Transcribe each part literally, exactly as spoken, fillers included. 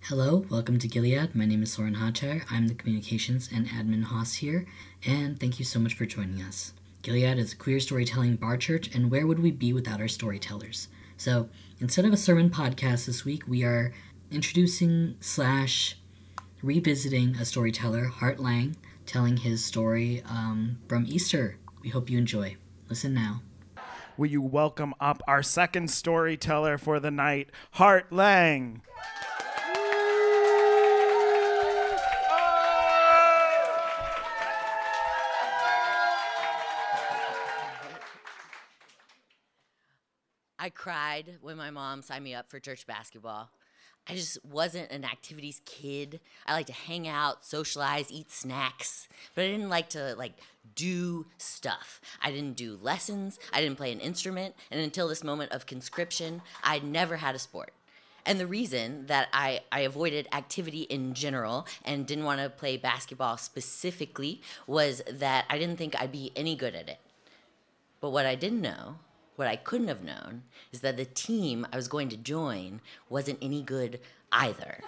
Hello, welcome to Gilead. My name is Soren Hacher. I'm the Communications and Admin Hoss here, and thank you so much for joining us. Gilead is a queer storytelling bar church, and where would we be without our storytellers? So, instead of a sermon podcast this week, we are introducing slash revisiting a storyteller, Hart Lang, telling his story um, from Easter. We hope you enjoy. Listen now. Will you welcome up our second storyteller for the night, Hart Lang? I cried when my mom signed me up for church basketball. I just wasn't an activities kid. I like to hang out, socialize, eat snacks, but I didn't like to like do stuff. I didn't do lessons, I didn't play an instrument, and until this moment of conscription, I'd never had a sport. And the reason that I, I avoided activity in general and didn't want to play basketball specifically was that I didn't think I'd be any good at it. But what I didn't know, what I couldn't have known, is that the team I was going to join wasn't any good either.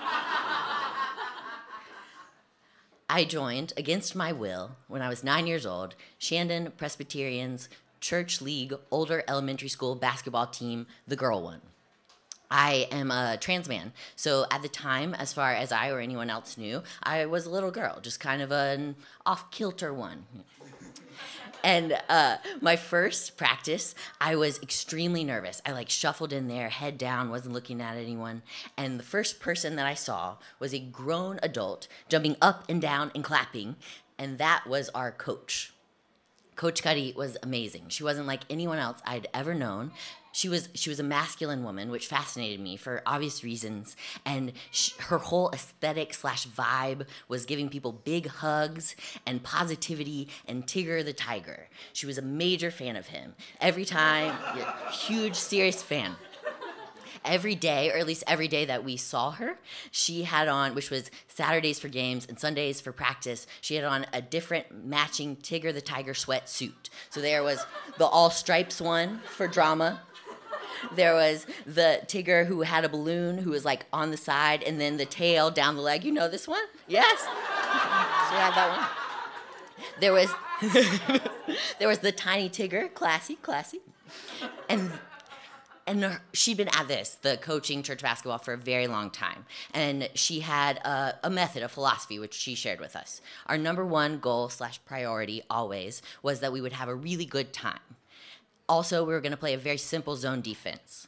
I joined, against my will, when I was nine years old, Shandon Presbyterian's Church League older elementary school basketball team, the girl one. I am a trans man, so at the time, as far as I or anyone else knew, I was a little girl, just kind of an off-kilter one. And uh, my first practice, I was extremely nervous. I like shuffled in there, head down, wasn't looking at anyone. And the first person that I saw was a grown adult jumping up and down and clapping. And that was our coach. Coach Cuddy was amazing. She wasn't like anyone else I'd ever known. She was she was a masculine woman, which fascinated me for obvious reasons. And she, her whole aesthetic slash vibe was giving people big hugs and positivity and Tigger the Tiger. She was a major fan of him. Every time, yeah, huge, serious fan. Every day, or at least every day that we saw her, she had on, which was Saturdays for games and Sundays for practice, she had on a different matching Tigger the Tiger sweatsuit. So there was the all stripes one for drama. There was the Tigger who had a balloon who was like on the side, and then the tail down the leg. You know this one? Yes. She had that one. There was there was the tiny Tigger, classy, classy. And And she'd been at this, the coaching church basketball, for a very long time. And she had a, a method, a philosophy, which she shared with us. Our number one goal slash priority always was that we would have a really good time. Also, we were going to play a very simple zone defense.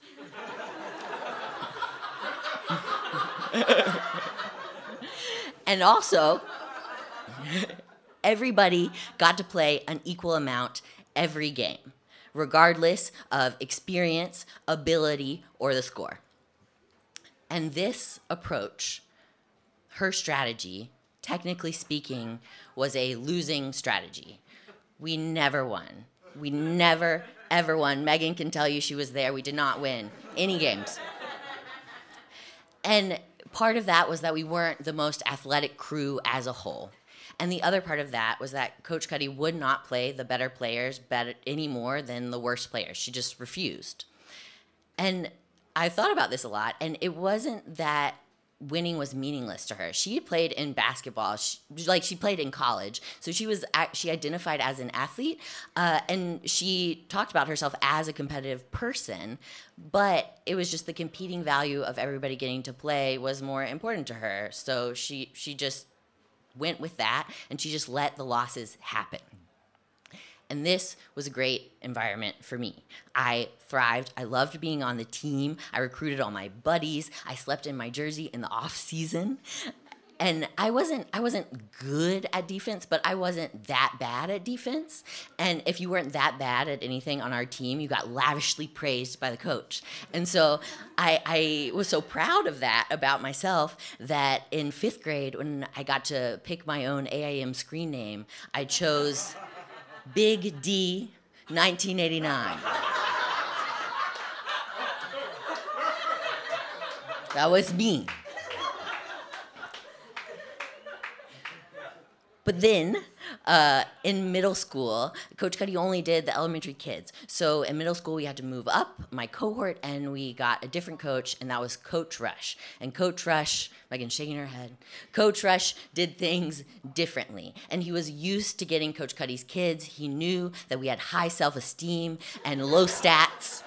And also, everybody got to play an equal amount every game, regardless of experience, ability, or the score. And this approach, her strategy, technically speaking, was a losing strategy. We never won. We never, ever won. Megan can tell you she was there. We did not win any games. And part of that was that we weren't the most athletic crew as a whole. And the other part of that was that Coach Cuddy would not play the better players better any more than the worst players. She just refused. And I thought about this a lot, and it wasn't that winning was meaningless to her. She had played in basketball, she, like she played in college, so she was she identified as an athlete, uh, and she talked about herself as a competitive person, but it was just the competing value of everybody getting to play was more important to her. So she she just went with that, and she just let the losses happen. And this was a great environment for me. I thrived. I loved being on the team. I recruited all my buddies. I slept in my jersey in the off season. And I wasn't I wasn't good at defense, but I wasn't that bad at defense. And if you weren't that bad at anything on our team, you got lavishly praised by the coach. And so I, I was so proud of that about myself that in fifth grade, when I got to pick my own A I M screen name, I chose Big D nineteen eighty-nine. That was me. But then, uh, in middle school, Coach Cuddy only did the elementary kids. So in middle school, we had to move up my cohort, and we got a different coach, and that was Coach Rush. And Coach Rush, Megan's shaking her head, Coach Rush did things differently. And he was used to getting Coach Cuddy's kids. He knew that we had high self-esteem and low stats.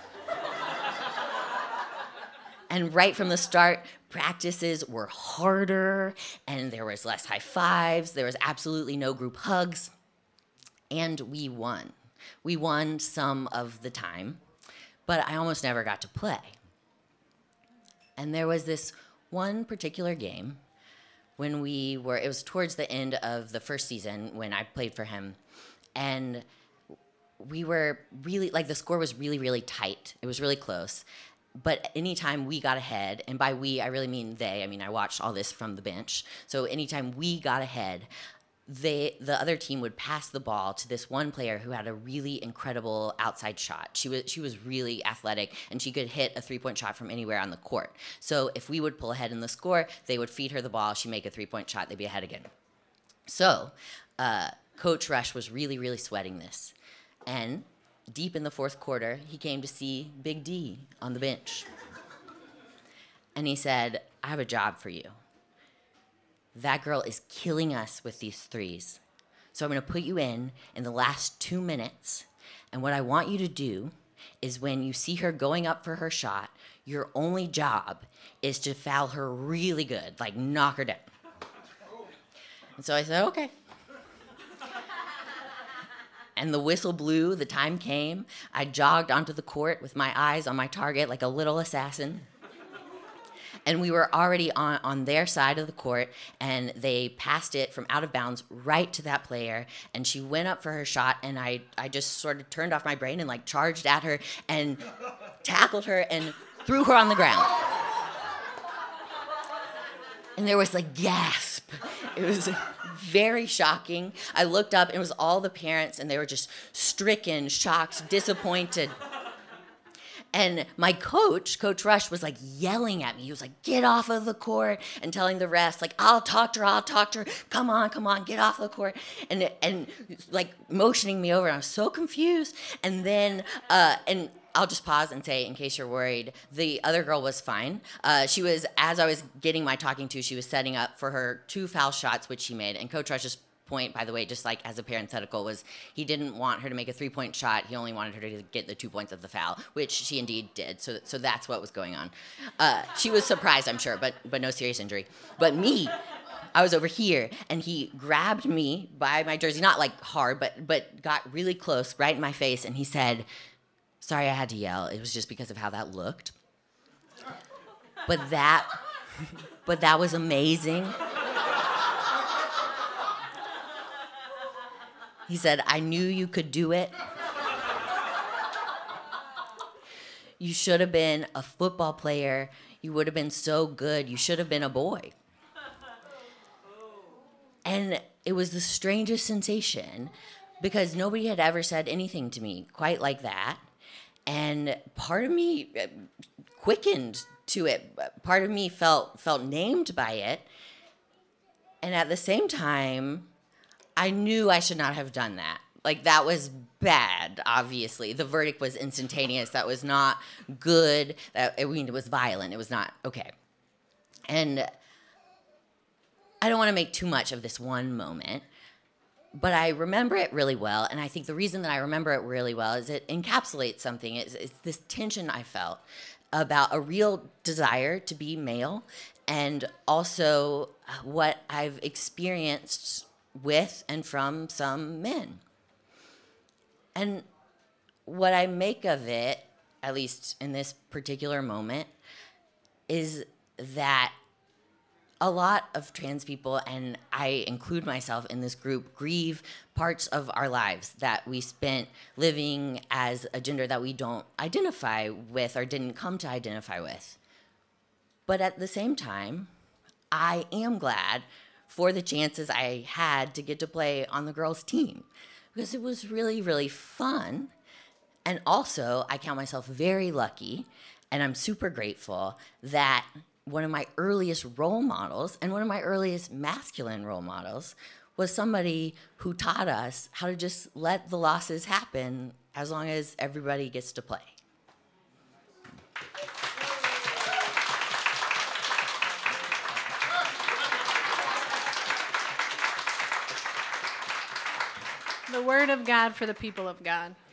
And right from the start, practices were harder, and there was less high fives. There was absolutely no group hugs. And we won. We won some of the time, but I almost never got to play. And there was this one particular game when we were, it was towards the end of the first season when I played for him, and we were really, like the score was really, really tight. It was really close. But anytime we got ahead, and by we, I really mean they, I mean, I watched all this from the bench. So anytime we got ahead, they, the other team would pass the ball to this one player who had a really incredible outside shot. She was, she was really athletic, and she could hit a three-point shot from anywhere on the court. So if we would pull ahead in the score, they would feed her the ball, she'd make a three-point shot, they'd be ahead again. So uh, Coach Rush was really, really sweating this. And deep in the fourth quarter, he came to see Big D on the bench. And he said, I have a job for you. That girl is killing us with these threes. So I'm going to put you in in the last two minutes. And what I want you to do is when you see her going up for her shot, your only job is to foul her really good, like knock her down. And so I said, okay. And the whistle blew, the time came. I jogged onto the court with my eyes on my target like a little assassin. And we were already on, on their side of the court, and they passed it from out of bounds right to that player, and she went up for her shot, and I, I just sort of turned off my brain and like charged at her and tackled her and threw her on the ground. And there was like gasp. It was very shocking. I looked up, and it was all the parents, and they were just stricken, shocked, disappointed. And my coach, Coach Rush, was like yelling at me. He was like, get off of the court, and telling the refs, like, I'll talk to her, I'll talk to her. Come on, come on, get off the court. And, and like motioning me over. And I was so confused. And then, uh, and I'll just pause and say, in case you're worried, the other girl was fine. Uh, she was, as I was getting my talking to, she was setting up for her two foul shots, which she made. And Coach Rush's point, by the way, just like as a parenthetical, was he didn't want her to make a three-point shot. He only wanted her to get the two points of the foul, which she indeed did. So, so that's what was going on. Uh, she was surprised, I'm sure, but but no serious injury. But me, I was over here, and he grabbed me by my jersey, not like hard, but but got really close, right in my face, and he said, sorry I had to yell. It was just because of how that looked. But that, but that was amazing. He said, I knew you could do it. You should have been a football player. You would have been so good. You should have been a boy. And it was the strangest sensation because nobody had ever said anything to me quite like that. And part of me quickened to it. Part of me felt felt named by it. And at the same time, I knew I should not have done that. Like, that was bad, obviously. The verdict was instantaneous. That was not good. That, I mean, it was violent. It was not okay. And I don't want to make too much of this one moment, but I remember it really well. And I think the reason that I remember it really well is it encapsulates something. It's, it's this tension I felt about a real desire to be male, and also what I've experienced with and from some men. And what I make of it, at least in this particular moment, is that a lot of trans people, and I include myself in this group, grieve parts of our lives that we spent living as a gender that we don't identify with or didn't come to identify with. But at the same time, I am glad for the chances I had to get to play on the girls' team, because it was really, really fun. And also, I count myself very lucky, and I'm super grateful that one of my earliest role models, and one of my earliest masculine role models, was somebody who taught us how to just let the losses happen as long as everybody gets to play. The word of God for the people of God.